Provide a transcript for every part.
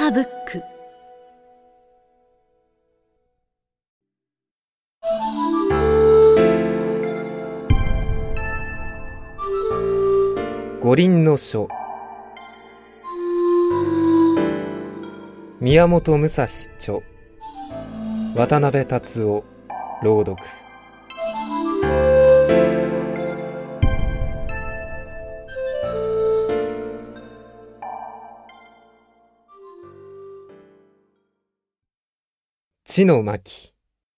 ハーブック。 五輪の書、宮本武蔵著、渡辺達夫朗読。地の巻。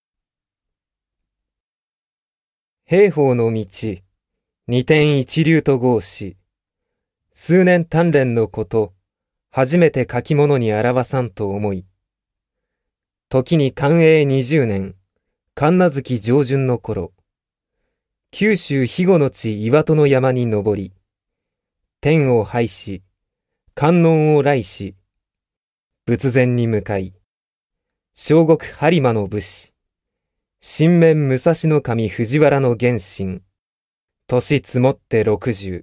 兵法の道、二天一流と号し、数年鍛錬のこと、初めて書き物に表さんと思い、時に寛永20年、神無月上旬の頃、九州肥後の地岩戸の山に登り、天を拝し、観音を来し、仏前に向かい、小国播磨の武士、神面武蔵守藤原の元神、年積もって60。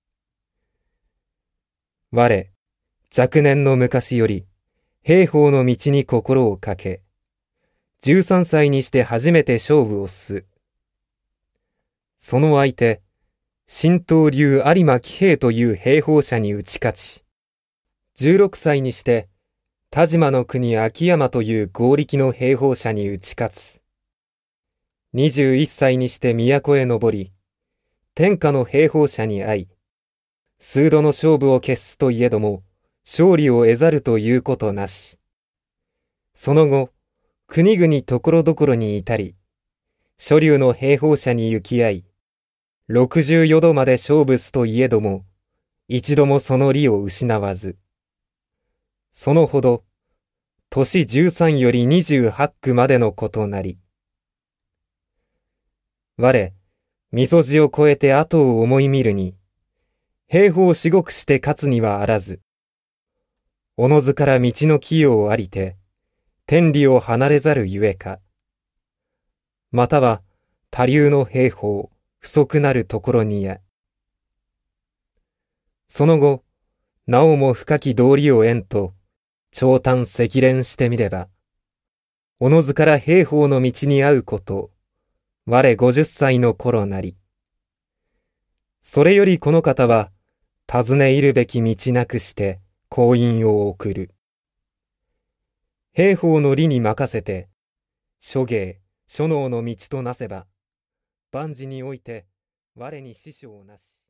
我、若年の昔より、兵法の道に心をかけ、13歳にして初めて勝負をす。その相手、神道流有馬喜兵衛という兵法者に打ち勝ち、16歳にして、田島の国秋山という合力の兵法者に打ち勝つ。21歳にして都へ登り、天下の兵法者に会い、数度の勝負を決すといえども、勝利を得ざるということなし。その後、国々ところどころに至り、諸流の兵法者に行き合い、64度まで勝負すといえども、一度もその利を失わず。そのほど、年13より28区までのことなり。我、みそじを越えて後を思い見るに、兵法至極して勝つにはあらず、おのずから道の器用ありて、天理を離れざるゆえか、または他流の兵法、不足なるところにや。その後、なおも深き道理を得んと、長短赤練してみれば、おのずから兵法の道に合うこと、我50歳の頃なり。それよりこの方は、尋ねいるべき道なくして、婚姻を送る。兵法の理に任せて、諸芸、諸能の道となせば、万事において、我に支障なし。